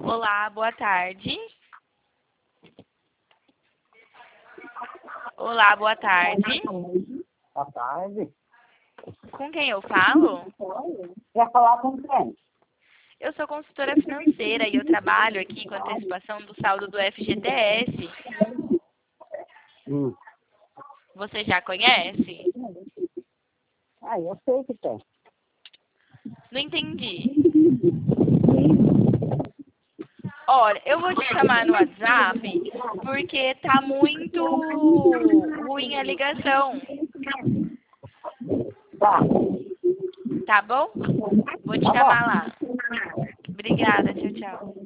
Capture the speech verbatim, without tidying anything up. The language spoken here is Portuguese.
Olá, boa tarde. Olá, boa tarde. Boa tarde. Com quem eu falo? Quer falar com quem? Eu sou consultora financeira e eu trabalho aqui com a antecipação do saldo do F G T S. Hum. Você já conhece? Ah, eu sei que tem. Não entendi. Olha, eu vou te chamar no WhatsApp porque tá muito ruim a ligação. Tá. Tá bom? Vou te Tá bom. chamar lá. Obrigada, tchau, tchau.